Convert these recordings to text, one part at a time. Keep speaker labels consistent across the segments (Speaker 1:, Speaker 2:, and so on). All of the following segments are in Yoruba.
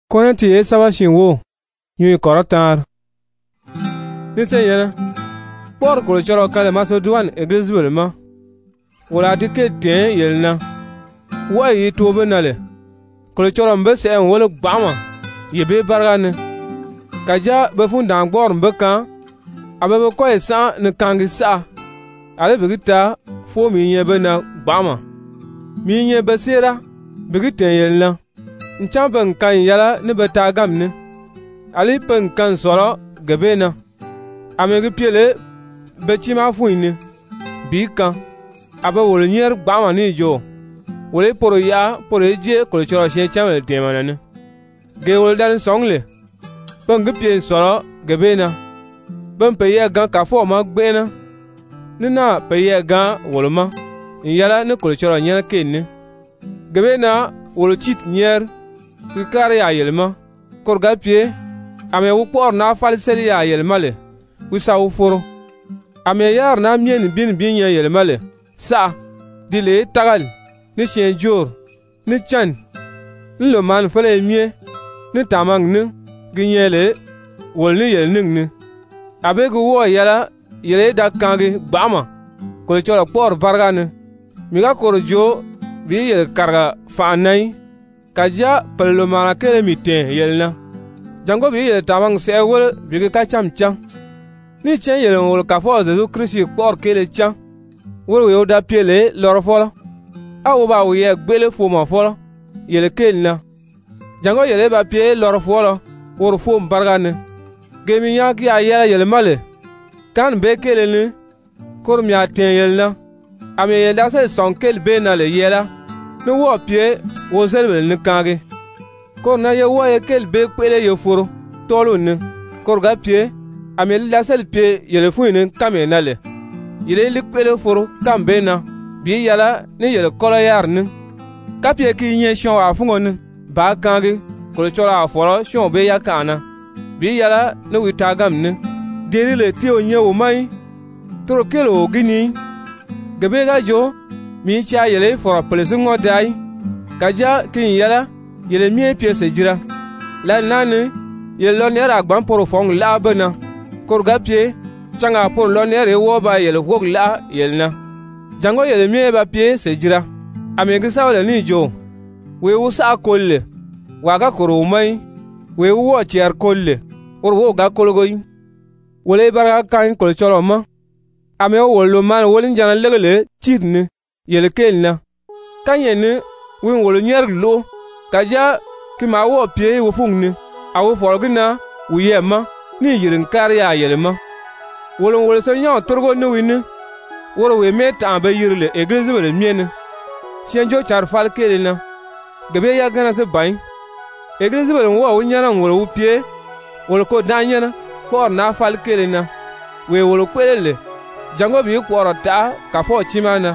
Speaker 1: Konenti ye saba shin wo yui korotar nise yana por ko choro kale Macedoine église welma wala dike ten yelna wa yi tobe nale ko choro mbe se en wala gbama yebe bargane kaja be funda ngbor mbe kan abe ko esa ne kangi sa ale bigita fo mi nyebe na gbama mi nyebe sera bigita yelna nchampen kan yala ne beta gamne ali pen kan soro gebena amegi piele bechima fuini bi kan abe wol nyer gbama ni jo wole poro ya poro je ko choro she chamle temana ne ge wol dan songle pen gpien soro gebena ben pe ye gan ka fo ma gbena nina pe ye gan wolma yala ne ko choro nyer kenne gebena wol chit nyer kare ya yelma korga pie ame wu por na falseli ya yelma le wisa wu foro ame yar na mien bin ya yelma le sa dile tagal ni chen jor ni chan ni lo man fele mie ni tamang ni ginyele wol ni yel ning ni abe gu wo yala yele da kangi gbama ko chora por barga ni mi ga korjo bi yel karga fa nai kaja pello mana kele miten yelna jango bi yel tamang se wol bi ka chamcha ni chen yel wol ka fo Jesu Christ por kele cha wol we da piele lor folo awo ba wo ye gbele fo mo folo yel kelna jango yel ba pie lor folo wor fo mbargane gemi nya ki ayela yel male kan be kele ni kor mi aten yelna ame yel da se son kel be na le yela ni wo pie wo zelbel ni kage kor na ye wo ye kel be kwele ye foro tolu ni kor ga pie amel la sel pie yele fu ni kame na le yele li kwele foro kambe na bi yala ni yele kolo yar ni kapie ki nye shon wa fungo ni ba kage ko chola foro shon be ya kana bi yala ni wita gam ni deri le ti o nye wo mai toro kelo gini gebe ga jo mi cha yele foro plesu ngodai kaja kin yala yele mie piese jira la nani yele loner agban poro fong la bana korga pie changa por loner e wo ba yele wog la yelna jango yele mie ba pie se jira amegi sawle ni jo we wusa kolle waga koro mai we wo cher kolle or wo ga kolgoy wole bara kan kol choloma ame wo lo man wolin jana legele tidni yele kelna kanyene win wolo nyer lo kaja ki ma wo pie wo fungni awo forgina wu yema ni yirin kariya yelma wolo so nyaw torgo ni wini woro we meta ba yirle église bele miene chenjo char fal kelina gabe ya gana se bain église bele wo nyana wolo wu pie wolo ko danyana ko na fal kelina we wolo kwelele jango bi ko ta ka fo chimana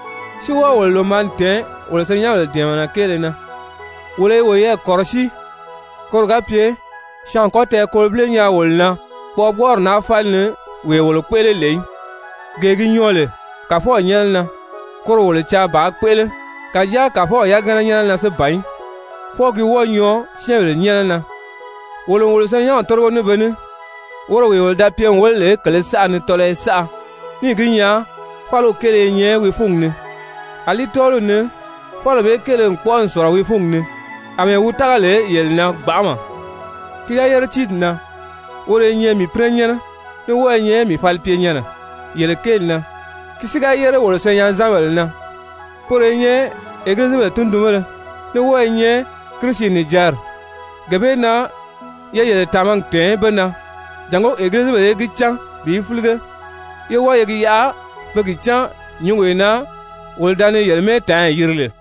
Speaker 1: si wo wolo mante wole se nyawle demana kelena wole wo ye korshi korga pie shan kote kolble nya wolna po bor na falne we wole kwele le gegi nyole ka fo nyelna kor wole cha ba kwele kaja ka fo ya gana nyelna se bain fo gi wo nyo shenle nyelna wole se nya torwo ne bene woro we wole da pie wole kele sa ne tole sa ni ginya falo kele nye we fungne ali tolo ne folo be kele nkpon soro wi fungni ame wutagale yelna gbama kiga yer chidna wore nye mi prenyana ne wo nye mi falpie nyana yele kelna kisiga yer wore senya zawelna pore nye église be tundumere ne wo nye Christine jar gabe na ye yele tamang te bena jango église be gicha bi fulge ye wo ye ya be gicha nyungwe na woldane yelme tan yirle